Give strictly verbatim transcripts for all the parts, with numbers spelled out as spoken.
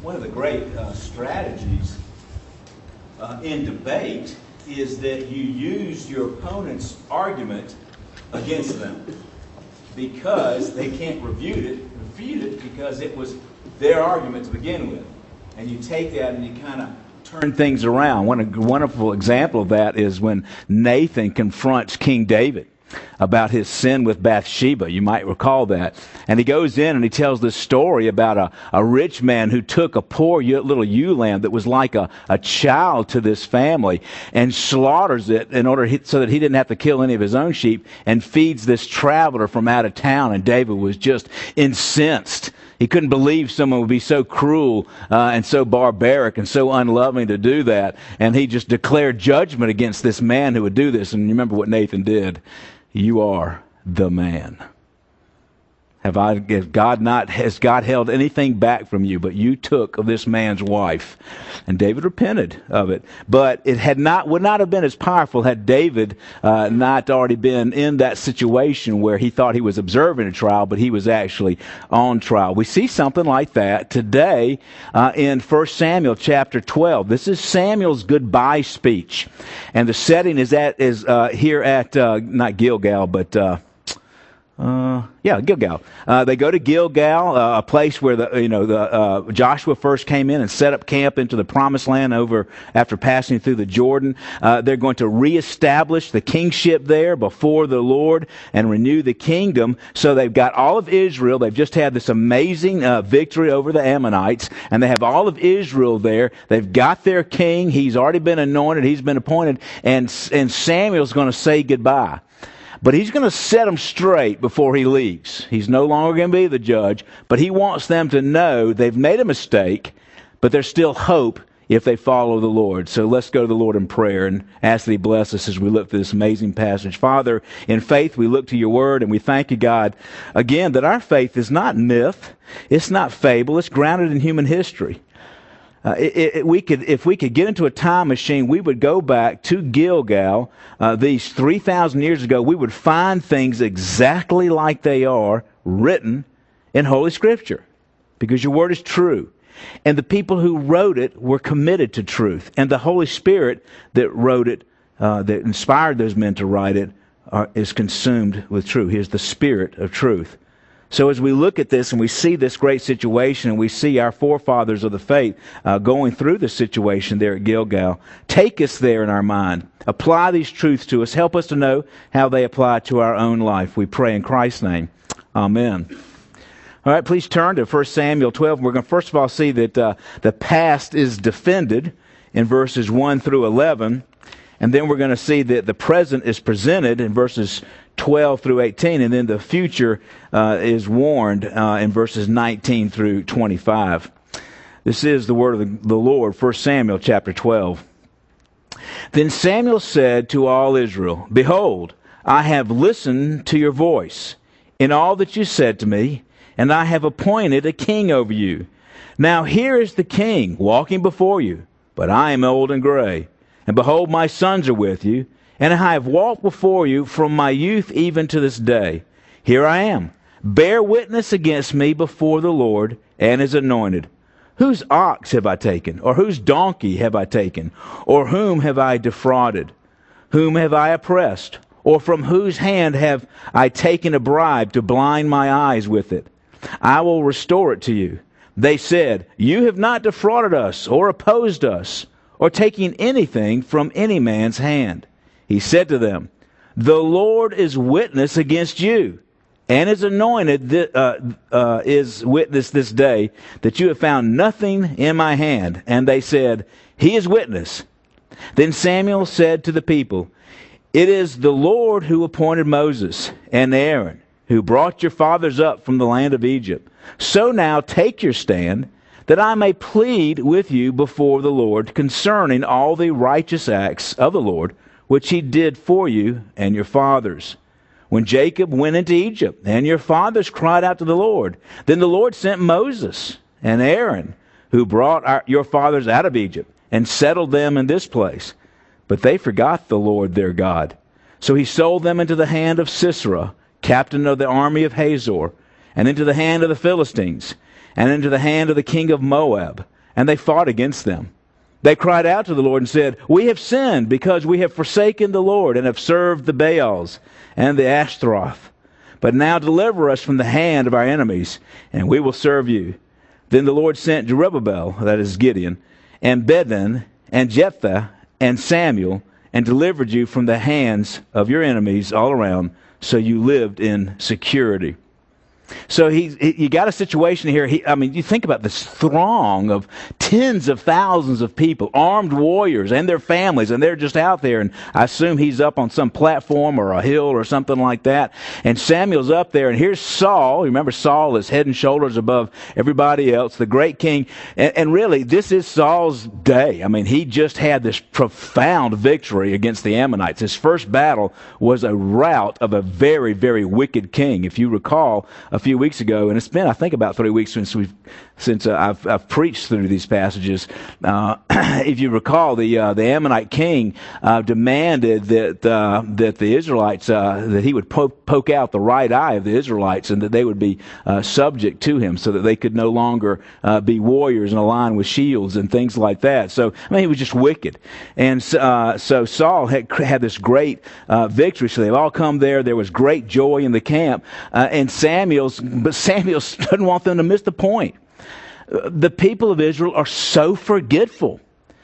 one of the great uh, strategies uh, in debate is that you use your opponent's argument against them because they can't refute it, refute it because it was their argument to begin with. And you take that and you kind of turn things around. One a wonderful example of that is when Nathan confronts King David about his sin with Bathsheba. You might recall that. And he goes in and he tells this story about a, a rich man who took a poor little ewe lamb that was like a, a child to this family and slaughters it in order he, so that he didn't have to kill any of his own sheep, and feeds this traveler from out of town. And David was just incensed. He couldn't believe someone would be so cruel uh, and so barbaric and so unloving to do that. And he just declared judgment against this man who would do this. And you remember what Nathan did. You are the man. Have I, has God not, has God held anything back from you? But you took of this man's wife. And David repented of it. But it had not, would not have been as powerful had David uh, not already been in that situation where he thought he was observing a trial, but he was actually on trial. We see something like that today uh, in First Samuel chapter twelve. This is Samuel's goodbye speech. And the setting is at is uh, here at, uh, not Gilgal, but... Uh, Uh, yeah, Gilgal. Uh, they go to Gilgal, uh, a place where the you know the uh, Joshua first came in and set up camp into the Promised Land over after passing through the Jordan. Uh, they're going to reestablish the kingship there before the Lord and renew the kingdom. So they've got all of Israel. They've just had this amazing uh, victory over the Ammonites, and they have all of Israel there. They've got their king. He's already been anointed. He's been appointed, and and Samuel's going to say goodbye. But he's going to set them straight before he leaves. He's no longer going to be the judge, but he wants them to know they've made a mistake, but there's still hope if they follow the Lord. So let's go to the Lord in prayer and ask that He bless us as we look through this amazing passage. Father, in faith we look to Your Word, and we thank You, God, again, that our faith is not myth, it's not fable, it's grounded in human history. Uh, it, it, we could, if we could get into a time machine, we would go back to Gilgal uh, these three thousand years ago. We would find things exactly like they are written in Holy Scripture, because Your Word is true. And the people who wrote it were committed to truth. And the Holy Spirit that wrote it, uh, that inspired those men to write it, are, is consumed with truth. He is the Spirit of truth. So as we look at this and we see this great situation and we see our forefathers of the faith uh, going through this situation there at Gilgal, take us there in our mind. Apply these truths to us. Help us to know how they apply to our own life. We pray in Christ's name. Amen. All right, please turn to First Samuel twelve. We're going to first of all see that uh, the past is defended in verses one through eleven. And then we're going to see that the present is presented in verses twelve through eighteen, and then the future uh, is warned uh, in verses nineteen through twenty-five. This is the word of the, the Lord, First Samuel chapter twelve. Then Samuel said to all Israel, Behold, I have listened to your voice in all that you said to me, and I have appointed a king over you. Now here is the king walking before you, but I am old and gray. And behold, my sons are with you, and I have walked before you from my youth even to this day. Here I am. Bear witness against me before the Lord and His anointed. Whose ox have I taken? Or whose donkey have I taken? Or whom have I defrauded? Whom have I oppressed? Or from whose hand have I taken a bribe to blind my eyes with it? I will restore it to you. They said, You have not defrauded us or opposed us, or taking anything from any man's hand. He said to them, The Lord is witness against you, and His anointed th- uh, uh, is witness this day, that you have found nothing in my hand. And they said, He is witness. Then Samuel said to the people, It is the Lord who appointed Moses and Aaron, who brought your fathers up from the land of Egypt. So now take your stand, that I may plead with you before the Lord concerning all the righteous acts of the Lord, which He did for you and your fathers. When Jacob went into Egypt, and your fathers cried out to the Lord, then the Lord sent Moses and Aaron, who brought our, your fathers out of Egypt, and settled them in this place. But they forgot the Lord their God. So He sold them into the hand of Sisera, captain of the army of Hazor, and into the hand of the Philistines, and into the hand of the king of Moab. and they fought against them. They cried out to the Lord and said, "We have sinned because we have forsaken the Lord and have served the Baals and the Ashtaroth. But now deliver us from the hand of our enemies, and we will serve you." Then the Lord sent Jerubbaal, that is Gideon, and Bedin, and Jephthah, and Samuel, and delivered you from the hands of your enemies all around, so you lived in security. So he, he, you got a situation here. He, I mean, you think about this throng of tens of thousands of people, armed warriors and their families, and they're just out there. And I assume he's up on some platform or a hill or something like that. And Samuel's up there, and here's Saul. Remember, Saul is head and shoulders above everybody else, the great king. And, and really, this is Saul's day. I mean, he just had this profound victory against the Ammonites. His first battle was a rout of a very, very wicked king. If you recall, a few weeks ago, and it's been, I think, about three weeks since we've since uh, I've, I've preached through these passages. Uh, if you recall, the uh, the Ammonite king uh, demanded that uh, that the Israelites uh, that he would poke, poke out the right eye of the Israelites, and that they would be uh, subject to him, so that they could no longer uh, be warriors and align with shields and things like that. So I mean, he was just wicked, and uh, so Saul had had this great uh, victory. So they've all come there. There was great joy in the camp, uh, and Samuel. But Samuel doesn't want them to miss the point. The people of Israel are so forgetful.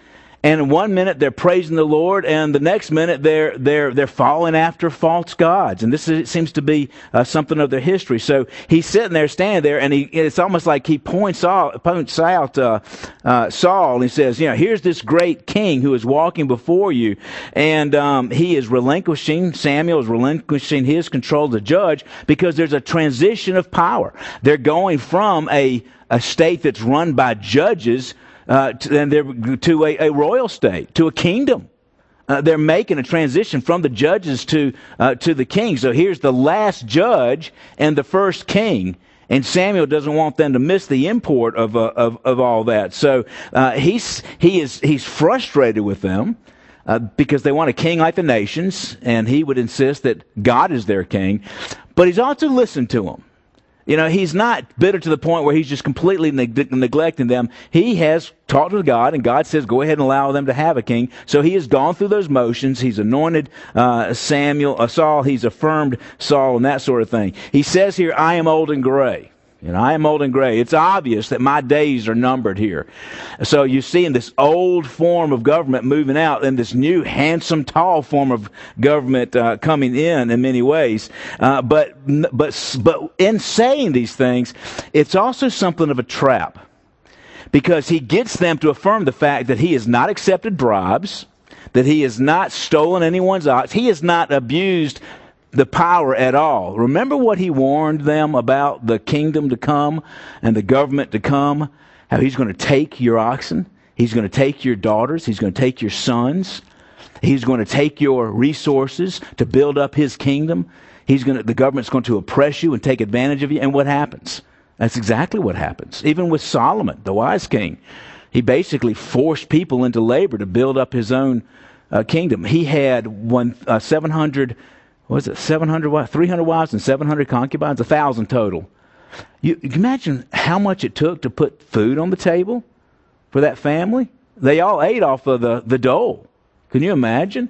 And one minute they're praising the Lord, and the next minute they're they're they're following after false gods. And this is, it seems to be uh, something of their history. So he's sitting there, standing there, and he it's almost like he points out points out uh, uh, Saul, and he says, you know, here's this great king who is walking before you, and um, he is relinquishing. Samuel is relinquishing his control as a judge because there's a transition of power. They're going from a a state that's run by judges. Uh, to, and they're to a, a royal state, to a kingdom. Uh, they're making a transition from the judges to uh, to the king. So here's the last judge and the first king, and Samuel doesn't want them to miss the import of uh, of, of all that. So uh, he's he is he's frustrated with them uh, because they want a king like the nations, and he would insist that God is their king. But he's also listened to them. You know, he's not bitter to the point where he's just completely neg- neglecting them. He has talked to God, and God says, go ahead and allow them to have a king. So he has gone through those motions. He's anointed uh, Samuel, uh, Saul. He's affirmed Saul and that sort of thing. He says here, I am old and gray. You know, I am old and gray. It's obvious that my days are numbered here. So you see in this old form of government moving out, and this new handsome, tall form of government uh, coming in in many ways. Uh, but but but in saying these things, it's also something of a trap, because he gets them to affirm the fact that he has not accepted bribes, that he has not stolen anyone's ox, he has not abused the power at all. Remember what he warned them about the kingdom to come and the government to come? How he's going to take your oxen, he's going to take your daughters, he's going to take your sons, he's going to take your resources to build up his kingdom. He's going to, the government's going to oppress you and take advantage of you. And what happens? That's exactly what happens. Even with Solomon, the wise king, he basically forced people into labor to build up his own uh, kingdom. He had one uh, seven hundred. What was it, seven hundred wives, three hundred wives and seven hundred concubines, one thousand total. You, you can imagine how much it took to put food on the table for that family? They all ate off of the, the dole. Can you imagine?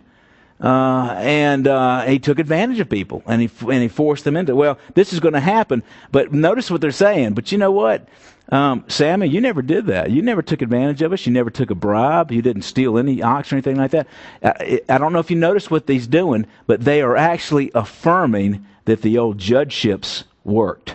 Uh, and uh, he took advantage of people, and he and he forced them into, well, this is going to happen. But notice what they're saying. But you know what? Um, Samuel, you never did that. You never took advantage of us. You never took a bribe. You didn't steal any ox or anything like that. I, I don't know if you notice what he's doing, but they are actually affirming that the old judgeships worked.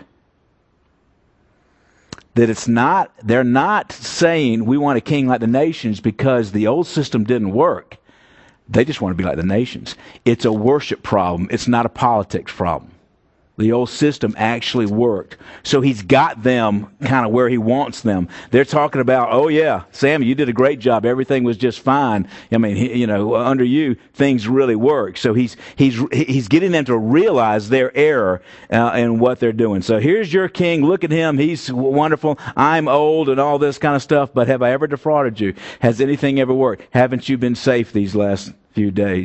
That it's not, they're not saying we want a king like the nations because the old system didn't work. They just want to be like the nations. It's a worship problem. It's not a politics problem. The old system actually worked. So he's got them kind of where he wants them. They're talking about, oh yeah, Samuel, you did a great job. Everything was just fine. I mean, he, you know, under you, things really work. So he's he's he's getting them to realize their error uh, in what they're doing. So here's your king. Look at him. He's wonderful. I'm old and all this kind of stuff. But have I ever defrauded you? Has anything ever worked? Haven't you been safe these last few days?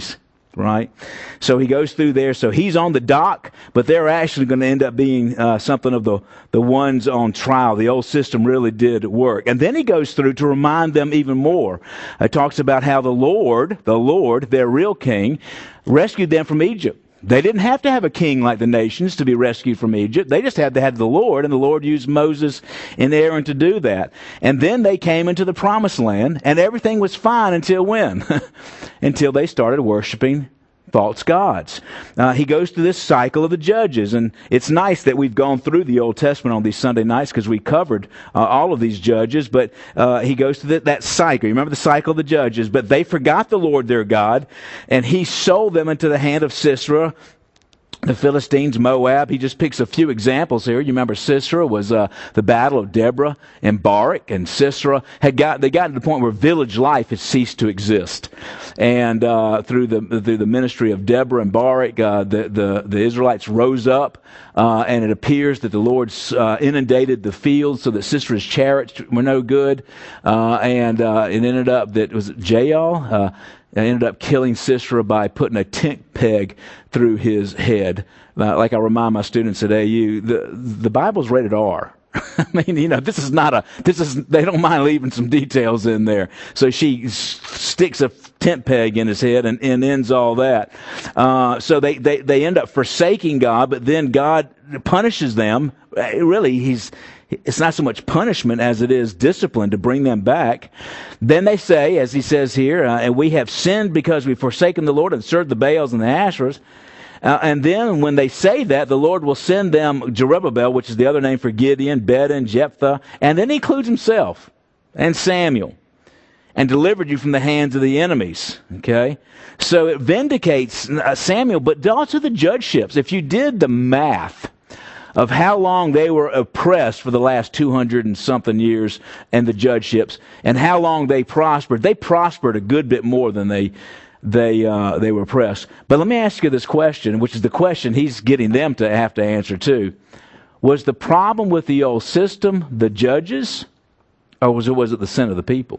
right? So he goes through there. So he's on the dock, but they're actually going to end up being uh, something of the, the ones on trial. The old system really did work. And then he goes through to remind them even more. It talks about how the Lord, the Lord, their real king, rescued them from Egypt. They didn't have to have a king like the nations to be rescued from Egypt. They just had to have the Lord, and the Lord used Moses and Aaron to do that. And then they came into the promised land, and everything was fine until when? Until they started worshiping false gods. Uh, he goes through this cycle of the judges, and it's nice that we've gone through the Old Testament on these Sunday nights because we covered uh, all of these judges, but uh, he goes through that, that cycle. You remember the cycle of the judges, but they forgot the Lord their God, and he sold them into the hand of Sisera, the Philistines, Moab. He just picks a few examples here. You remember Sisera was uh, the battle of Deborah and Barak, and Sisera had got they got to the point where village life had ceased to exist, and uh, through the through the ministry of Deborah and Barak, uh, the the the Israelites rose up, uh, and it appears that the Lord uh, inundated the fields so that Sisera's chariots were no good, uh, and uh, it ended up that was Jael. Uh, I ended up killing Sisera by putting a tent peg through his head. Uh, like I remind my students at A U, the the Bible's rated R. I mean, you know, this is not a, this is, they don't mind leaving some details in there. So she s- sticks a tent peg in his head and, and ends all that. Uh, so they, they, they end up forsaking God, but then God punishes them. Really, he's, it's not so much punishment as it is discipline to bring them back. Then they say, as he says here, uh, and we have sinned because we've forsaken the Lord and served the Baals and the Asherahs. Uh, and then when they say that, the Lord will send them Jerubbaal, which is the other name for Gideon, Bedin, Jephthah, and then he includes himself and Samuel, and delivered you from the hands of the enemies. Okay? So it vindicates uh, Samuel, but also the judgeships. If you did the math of how long they were oppressed for the last two hundred and something years, and the judgeships, and how long they prospered, they prospered a good bit more than they they uh, they were oppressed. But let me ask you this question, which is the question he's getting them to have to answer too. Was the problem with the old system the judges, or was it, was it the sin of the people?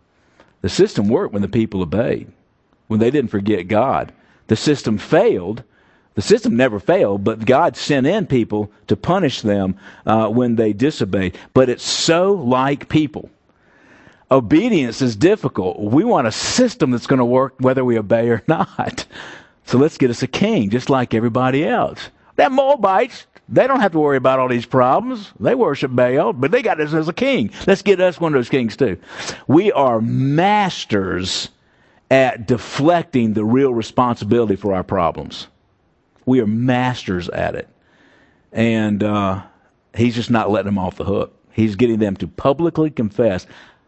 The system worked when the people obeyed, when they didn't forget God. The system failed. The system never failed, but God sent in people to punish them uh, when they disobeyed. But it's so like people. Obedience is difficult. We want a system that's going to work whether we obey or not. So let's get us a king, just like everybody else. That Moabites, they don't have to worry about all these problems. They worship Baal, but they got us as a king. Let's get us one of those kings too. We are masters at deflecting the real responsibility for our problems. We are masters at it. And uh, he's just not letting them off the hook. He's getting them to publicly confess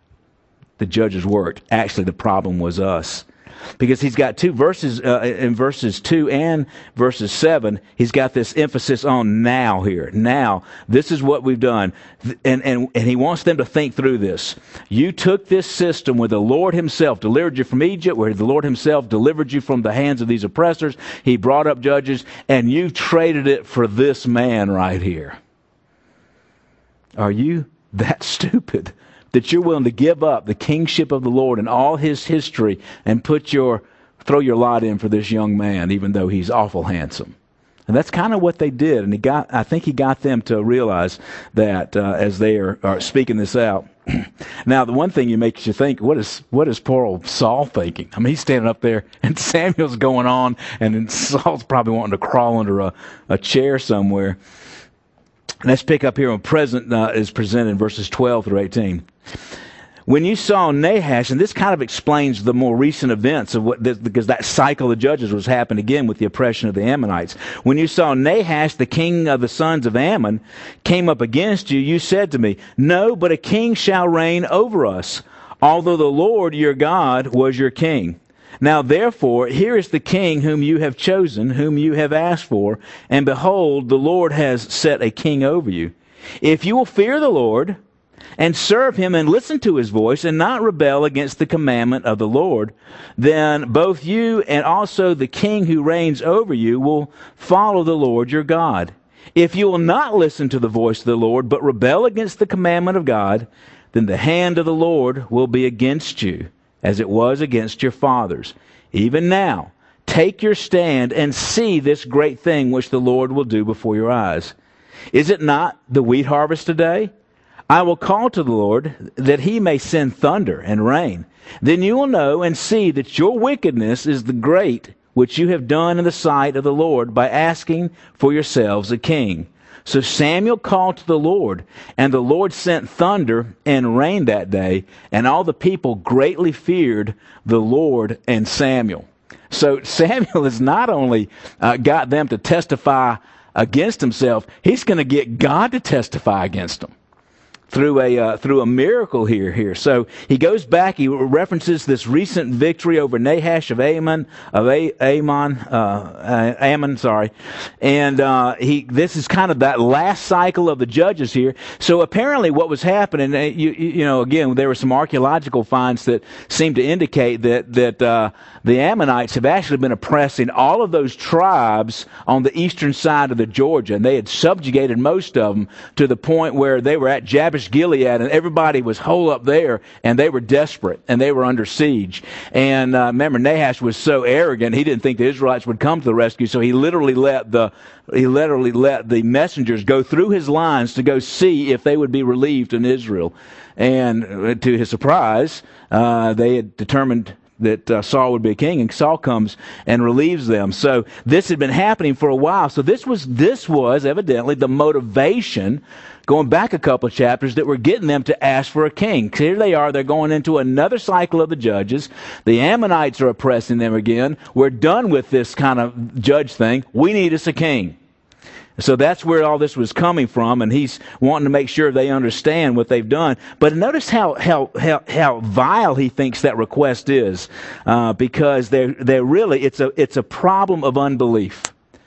the judges worked. Actually, the problem was us. Because he's got two verses, uh, in verses two and verses seven, he's got this emphasis on now here. Now, this is what we've done. And, and, and he wants them to think through this. You took this system where the Lord himself delivered you from Egypt, where the Lord himself delivered you from the hands of these oppressors. He brought up judges, and you traded it for this man right here. Are you that stupid that you're willing to give up the kingship of the Lord and all his history and put your throw your lot in for this young man, even though he's awful handsome? And that's kind of what they did. And he got, I think he got them to realize that uh, as they are, are speaking this out. Now, the one thing you makes you think, what is what is poor old Saul thinking? I mean, he's standing up there, and Samuel's going on, and then Saul's probably wanting to crawl under a, a chair somewhere. Let's pick up here when present uh, is presented in verses twelve through eighteen. When you saw Nahash, and this kind of explains the more recent events of what, this, because that cycle of judges was happening again with the oppression of the Ammonites. When you saw Nahash, the king of the sons of Ammon, came up against you, you said to me, no, but a king shall reign over us, although the Lord your God was your king. Now therefore, here is the king whom you have chosen, whom you have asked for, and behold, the Lord has set a king over you. If you will fear the Lord, and serve him and listen to his voice and not rebel against the commandment of the Lord, then both you and also the king who reigns over you will follow the Lord your God. If you will not listen to the voice of the Lord, but rebel against the commandment of God, then the hand of the Lord will be against you, as it was against your fathers. Even now, take your stand and see this great thing which the Lord will do before your eyes. Is it not the wheat harvest today? I will call to the Lord that he may send thunder and rain. Then you will know and see that your wickedness is the great which you have done in the sight of the Lord by asking for yourselves a king. So Samuel called to the Lord, and the Lord sent thunder and rain that day, and all the people greatly feared the Lord and Samuel. So Samuel has not only uh, got them to testify against himself, he's going to get God to testify against them through a uh, through a miracle here here. So he goes back. He references this recent victory over Nahash of Ammon of a- Ammon uh, Ammon. Sorry, and uh, he this is kind of that last cycle of the judges here. So apparently, what was happening, you you know, again, there were some archaeological finds that seem to indicate that that uh, the Ammonites have actually been oppressing all of those tribes on the eastern side of the Georgia, and they had subjugated most of them to the point where they were at Jabesh Gilead, and everybody was whole up there, and they were desperate, and they were under siege. And uh, remember, Nahash was so arrogant, he didn't think the Israelites would come to the rescue, so he literally let the he literally let the messengers go through his lines to go see if they would be relieved in Israel. And to his surprise, uh, they had determined that uh, Saul would be a king, and Saul comes and relieves them. So this had been happening for a while. So this was this was evidently the motivation, going back a couple of chapters, that were getting them to ask for a king. Here they are, they're going into another cycle of the judges. The Ammonites are oppressing them again. We're done with this kind of judge thing. We need us a king. So that's where all this was coming from, and he's wanting to make sure they understand what they've done. But notice how how how, how vile he thinks that request is, uh, because they're they're really it's a it's a problem of unbelief.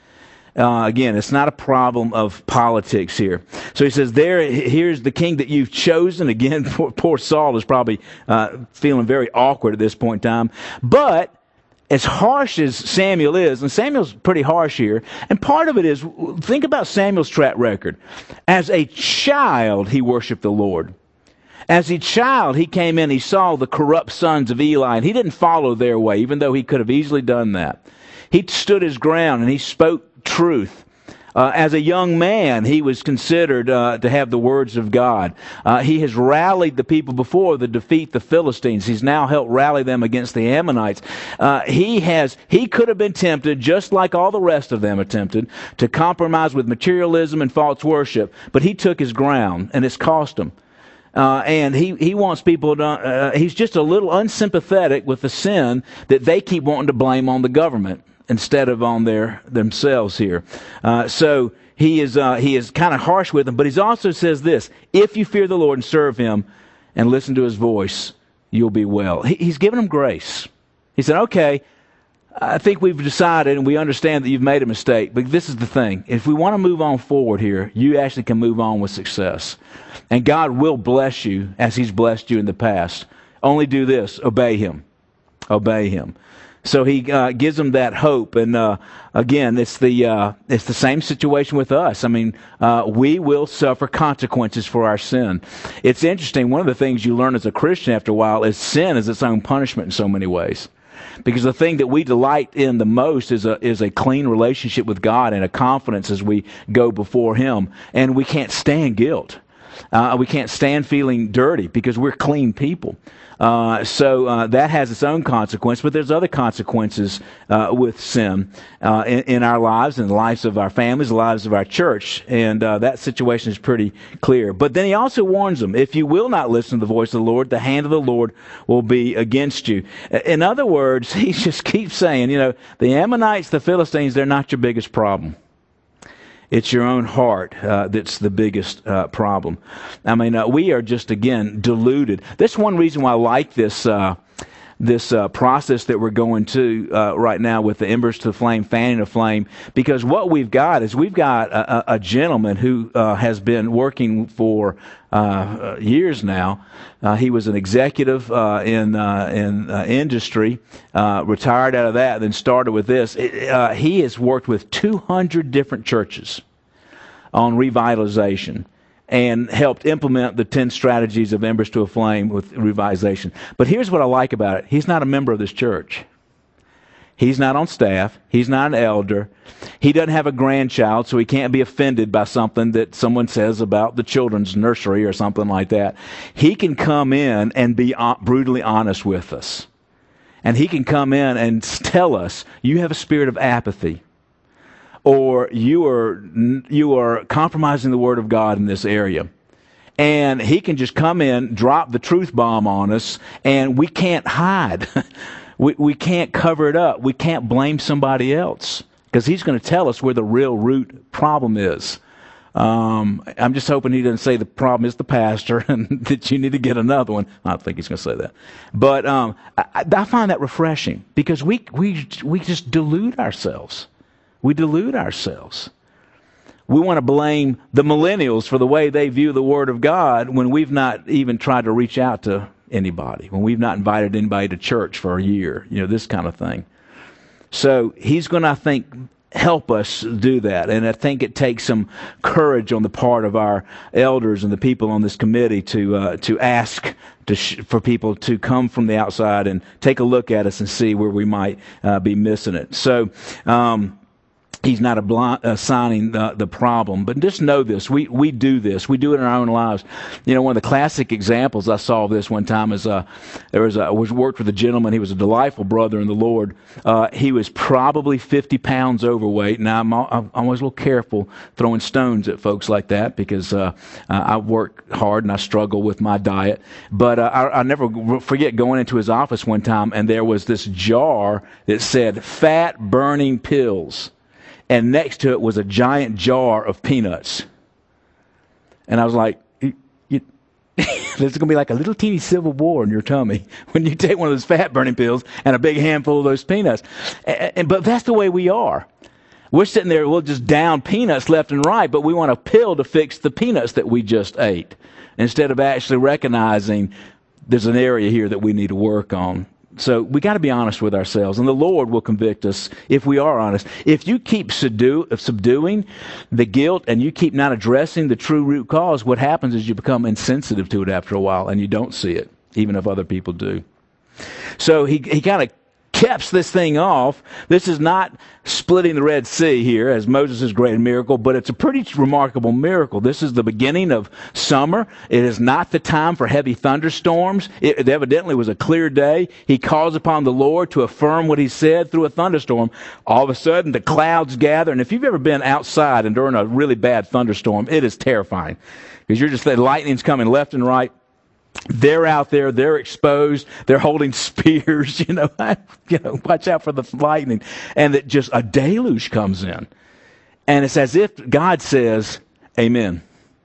Uh, again, it's not a problem of politics here. So he says, "There, here's the king that you've chosen." Again, poor, poor Saul is probably uh, feeling very awkward at this point in time, but as harsh as Samuel is, and Samuel's pretty harsh here, and part of it is, think about Samuel's track record. As a child, he worshiped the Lord. As a child, he came in, he saw the corrupt sons of Eli, and he didn't follow their way, even though he could have easily done that. He stood his ground, and he spoke truth. Uh, as a young man, he was considered uh, to have the words of God. Uh, he has rallied the people before to defeat the Philistines. He's now helped rally them against the Ammonites. Uh, he has. He could have been tempted, just like all the rest of them attempted, to compromise with materialism and false worship. But he took his ground, and it's cost him. Uh, and he, he wants people to, uh, he's just a little unsympathetic with the sin that they keep wanting to blame on the government instead of on their themselves here. Uh, so he is uh, he is kind of harsh with them, but he also says this: if you fear the Lord and serve him and listen to his voice, you'll be well. He, he's given them grace. He said, okay, I think we've decided and we understand that you've made a mistake, but this is the thing. If we want to move on forward here, you actually can move on with success. And God will bless you as he's blessed you in the past. Only do this: obey him. Obey him. So he uh, gives them that hope, and uh, again, it's the uh, it's the same situation with us. I mean, uh, we will suffer consequences for our sin. It's interesting. One of the things you learn as a Christian after a while is sin is its own punishment in so many ways, because the thing that we delight in the most is a is a clean relationship with God and a confidence as we go before him, and we can't stand guilt. Uh, we can't stand feeling dirty because we're clean people. Uh, so uh, that has its own consequence, but there's other consequences uh, with sin uh, in, in our lives and the lives of our families, the lives of our church, and uh, that situation is pretty clear. But then he also warns them, if you will not listen to the voice of the Lord, the hand of the Lord will be against you. In other words, he just keeps saying, you know, the Ammonites, the Philistines, they're not your biggest problem. It's your own heart uh, that's the biggest uh, problem. I mean, uh, we are just, again, deluded. That's one reason why I like this uh, this uh, process that we're going to uh, right now with the embers to the flame, fanning the flame, because what we've got is we've got a, a gentleman who uh, has been working for uh, years now. Uh, he was an executive uh, in uh, in uh, industry, uh, retired out of that, then started with this. It, uh, he has worked with two hundred different churches on revitalization and helped implement the ten strategies of Embers to a Flame with revitalization. But here's what I like about it. He's not a member of this church. He's not on staff. He's not an elder. He doesn't have a grandchild, so he can't be offended by something that someone says about the children's nursery or something like that. He can come in and be brutally honest with us. And he can come in and tell us, you have a spirit of apathy. Or you are, you are compromising the Word of God in this area. And he can just come in, drop the truth bomb on us, and we can't hide. We we can't cover it up. We can't blame somebody else because he's going to tell us where the real root problem is. Um, I'm just hoping he doesn't say the problem is the pastor and that you need to get another one. I don't think he's going to say that. But um, I, I find that refreshing because we we we just delude ourselves. We delude ourselves. We want to blame the millennials for the way they view the Word of God when we've not even tried to reach out to anybody, when we've not invited anybody to church for a year, you know, this kind of thing. So he's going to, I think, help us do that. And I think it takes some courage on the part of our elders and the people on this committee to uh, to ask to sh- for people to come from the outside and take a look at us and see where we might uh, be missing it. So, um, He's not assigning the, the problem. But just know this. We we do this. We do it in our own lives. You know, one of the classic examples I saw of this one time is uh, there was a, I was worked with a gentleman. He was a delightful brother in the Lord. Uh, he was probably fifty pounds overweight. Now, I'm, I'm always a little careful throwing stones at folks like that because uh, I work hard and I struggle with my diet. But uh, I, I never forget going into his office one time, and there was this jar that said fat-burning pills. And next to it was a giant jar of peanuts. And I was like, you, you, there's going to be like a little teeny civil war in your tummy when you take one of those fat-burning pills and a big handful of those peanuts. And, and, but that's the way we are. We're sitting there, we'll just down peanuts left and right, but we want a pill to fix the peanuts that we just ate, instead of actually recognizing there's an area here that we need to work on. So we got to be honest with ourselves, and the Lord will convict us if we are honest. If you keep subdue, subduing the guilt and you keep not addressing the true root cause, what happens is you become insensitive to it after a while, and you don't see it, even if other people do. So he he kind of caps this thing off. This is not splitting the Red Sea here as Moses' great miracle, but it's a pretty remarkable miracle. This is the beginning of summer. It is not the time for heavy thunderstorms. It, it evidently was a clear day. He calls upon the Lord to affirm what he said through a thunderstorm. All of a sudden, the clouds gather. And if you've ever been outside and during a really bad thunderstorm, it is terrifying because you're just, the lightning's coming left and right. They're out there, they're exposed, they're holding spears, you know, you know, watch out for the lightning. And that just a deluge comes in. And it's as if God says, amen.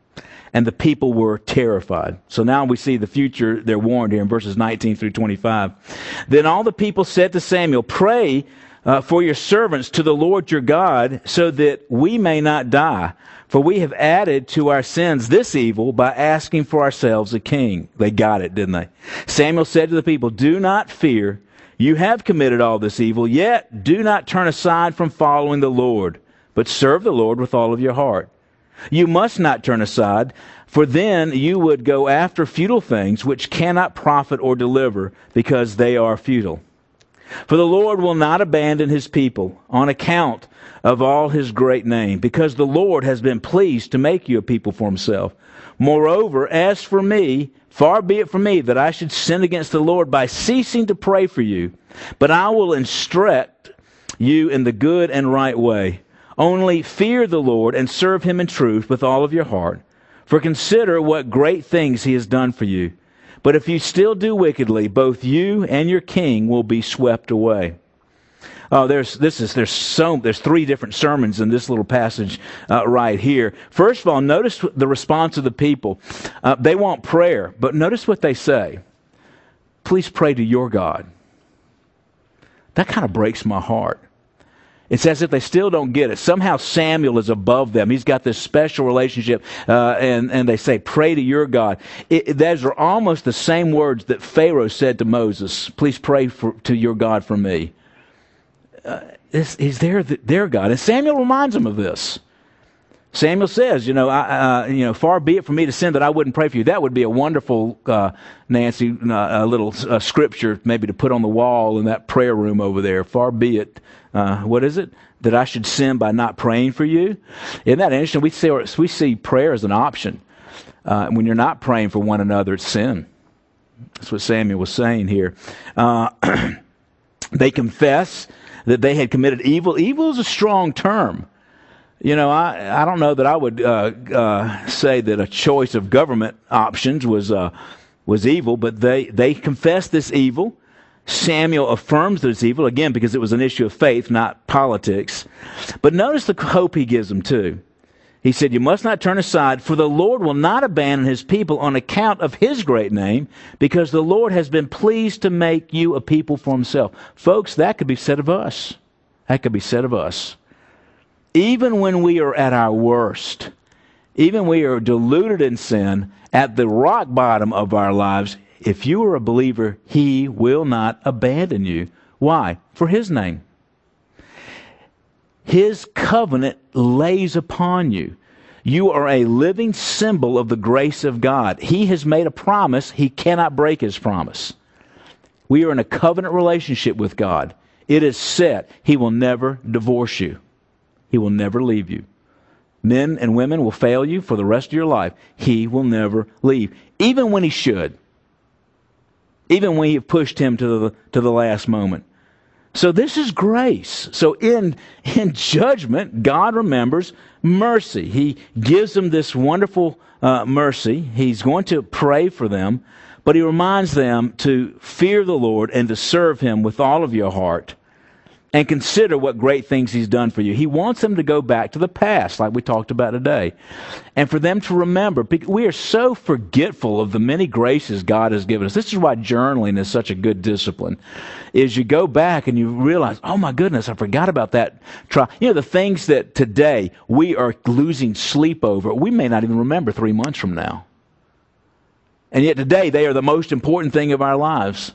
And the people were terrified. So now we see the future, they're warned here in verses nineteen through twenty-five. Then all the people said to Samuel, pray uh, for your servants to the Lord your God, so that we may not die. For we have added to our sins this evil by asking for ourselves a king. They got it, didn't they? Samuel said to the people, do not fear. You have committed all this evil, yet do not turn aside from following the Lord, but serve the Lord with all of your heart. You must not turn aside, for then you would go after futile things which cannot profit or deliver, because they are futile. For the Lord will not abandon his people on account of all his great name, because the Lord has been pleased to make you a people for himself. Moreover, as for me, far be it from me that I should sin against the Lord by ceasing to pray for you, but I will instruct you in the good and right way. Only fear the Lord and serve him in truth with all of your heart. For consider what great things he has done for you. But if you still do wickedly, both you and your king will be swept away. Oh, there's this is there's so there's three different sermons in this little passage uh, right here. First of all, notice the response of the people. Uh, they want prayer, but notice what they say. Please pray to your God. That kind of breaks my heart. It's as if they still don't get it. Somehow Samuel is above them. He's got this special relationship, uh, and, and they say, pray to your God. It, those are almost the same words that Pharaoh said to Moses. Please pray for, to your God for me. Uh, this, he's their, their God. And Samuel reminds them of this. Samuel says, you know, I, uh, you know, far be it from me to sin that I wouldn't pray for you. That would be a wonderful, uh, Nancy, uh, a little uh, scripture maybe to put on the wall in that prayer room over there. Far be it, uh, what is it? That I should sin by not praying for you. Isn't that interesting? We see, we see prayer as an option. Uh, when you're not praying for one another, it's sin. That's what Samuel was saying here. Uh, they confess that they had committed evil. Evil is a strong term. You know, I, I don't know that I would uh, uh, say that a choice of government options was uh, was evil, but they, they confessed this evil. Samuel affirms that it's evil, again, because it was an issue of faith, not politics. But notice the hope he gives them, too. He said, you must not turn aside, for the Lord will not abandon his people on account of his great name, because the Lord has been pleased to make you a people for himself. Folks, that could be said of us. That could be said of us. Even when we are at our worst, even we are deluded in sin, at the rock bottom of our lives, if you are a believer, he will not abandon you. Why? For his name. His covenant lays upon you. You are a living symbol of the grace of God. He has made a promise. He cannot break his promise. We are in a covenant relationship with God. It is set. He will never divorce you. He will never leave you. Men and women will fail you for the rest of your life. He will never leave, even when he should. Even when you've pushed him to the, to the last moment. So this is grace. So in, in judgment, God remembers mercy. He gives them this wonderful uh, mercy. He's going to pray for them, but he reminds them to fear the Lord and to serve him with all of your heart. And consider what great things he's done for you. He wants them to go back to the past, like we talked about today. And for them to remember. We are so forgetful of the many graces God has given us. This is why journaling is such a good discipline. Is you go back and you realize, oh my goodness, I forgot about that trial. You know, the things that today we are losing sleep over, we may not even remember three months from now. And yet today they are the most important thing of our lives.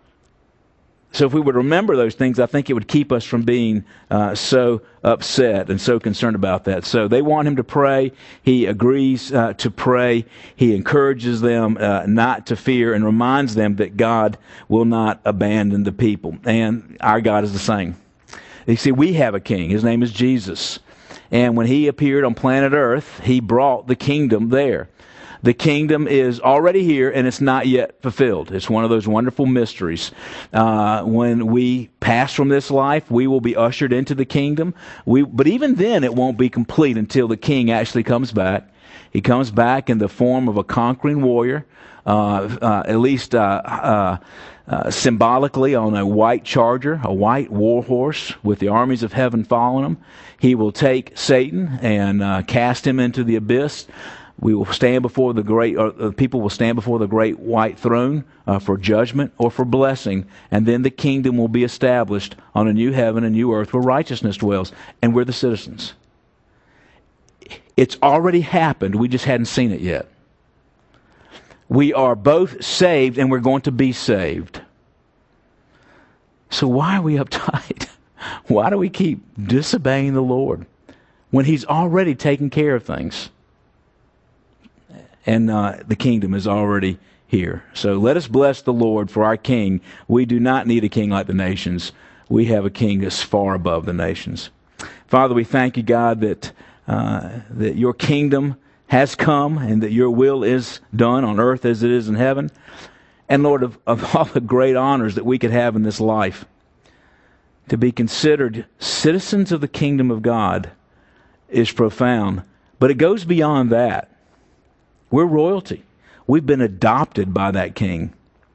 So if we would remember those things, I think it would keep us from being uh, so upset and so concerned about that. So they want him to pray. He agrees uh, to pray. He encourages them uh, not to fear and reminds them that God will not abandon the people. And our God is the same. You see, we have a king. His name is Jesus. And when he appeared on planet Earth, he brought the kingdom there. The kingdom is already here, and it's not yet fulfilled. It's one of those wonderful mysteries. Uh, when we pass from this life, we will be ushered into the kingdom. We, but even then, it won't be complete until the king actually comes back. He comes back in the form of a conquering warrior, uh, uh, at least uh, uh, uh, symbolically on a white charger, a white war horse with the armies of heaven following him. He will take Satan and uh, cast him into the abyss. We will stand before the great, or the people will stand before the great white throne uh, for judgment or for blessing, and then the kingdom will be established on a new heaven and new earth where righteousness dwells, and we're the citizens. It's already happened. We just hadn't seen it yet. We are both saved, and we're going to be saved. So why are we uptight? Why do we keep disobeying the Lord when He's already taken care of things? And uh, the kingdom is already here. So let us bless the Lord for our King. We do not need a king like the nations. We have a king that's far above the nations. Father, we thank you, God, that uh, that your kingdom has come and that your will is done on earth as it is in heaven. And Lord, of, of all the great honors that we could have in this life, to be considered citizens of the kingdom of God is profound. But it goes beyond that. We're royalty. We've been adopted by that king.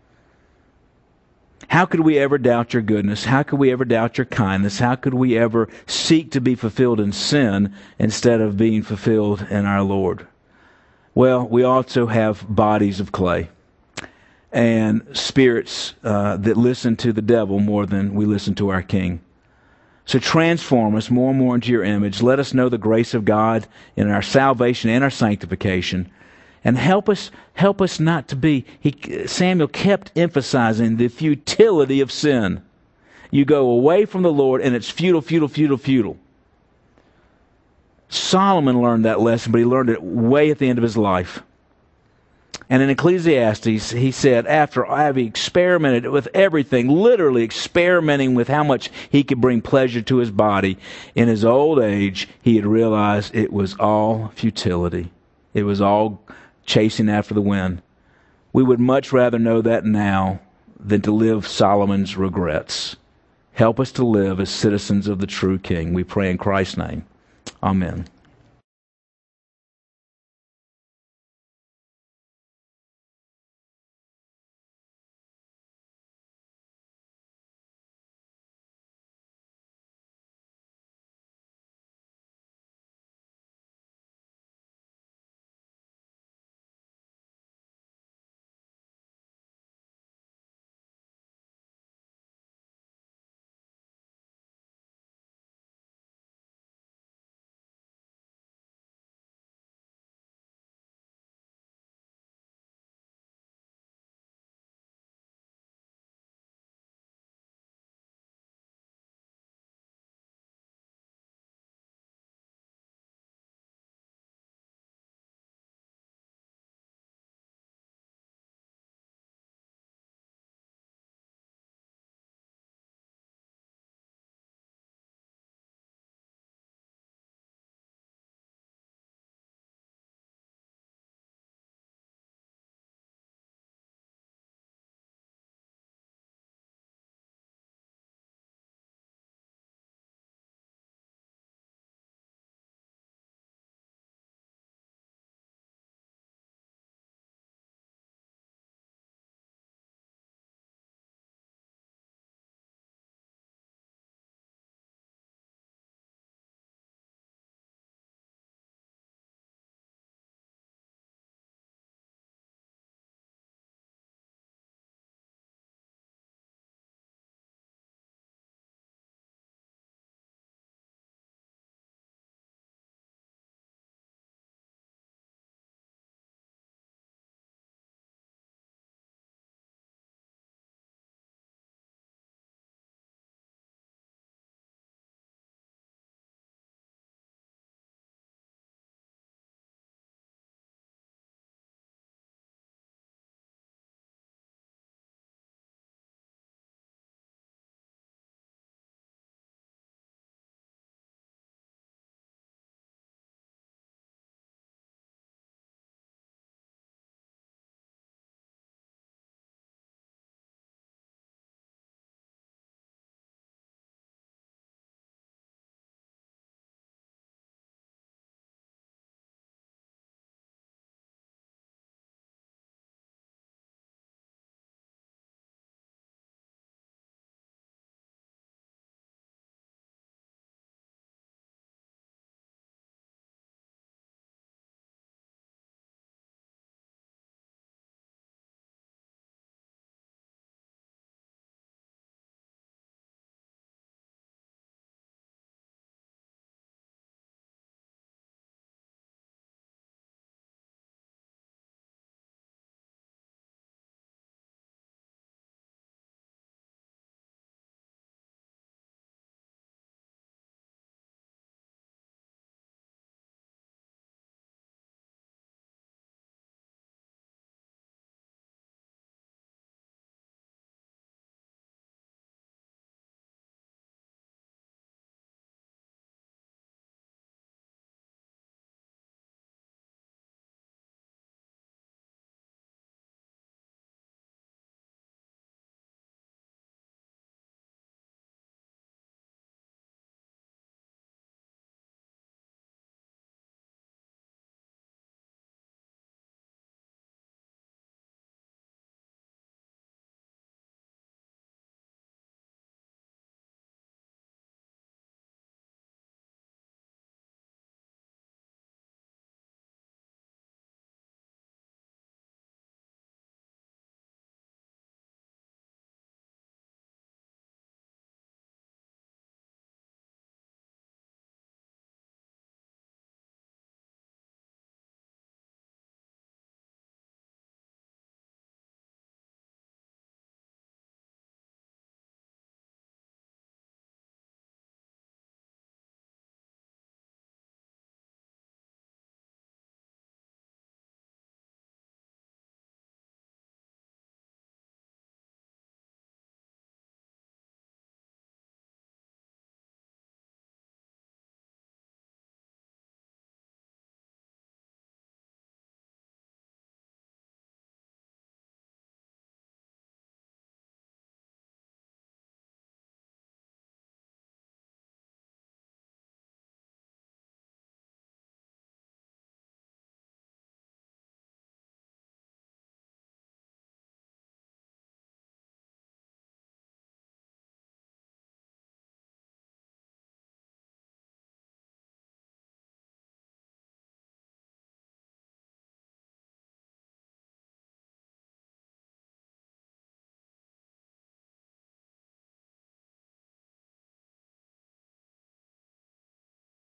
How could we ever doubt your goodness? How could we ever doubt your kindness? How could we ever seek to be fulfilled in sin instead of being fulfilled in our Lord? Well, we also have bodies of clay and spirits uh, that listen to the devil more than we listen to our King. So transform us more and more into your image. Let us know the grace of God in our salvation and our sanctification. And help us, help us not to be. He, Samuel kept emphasizing the futility of sin. You go away from the Lord, and it's futile, futile, futile, futile. Solomon learned that lesson, but he learned it way at the end of his life. And in Ecclesiastes, he said, after having experimented with everything, literally experimenting with how much he could bring pleasure to his body, in his old age, he had realized it was all futility. It was all chasing after the wind. We would much rather know that now than to live Solomon's regrets. Help us to live as citizens of the true King. We pray in Christ's name. Amen.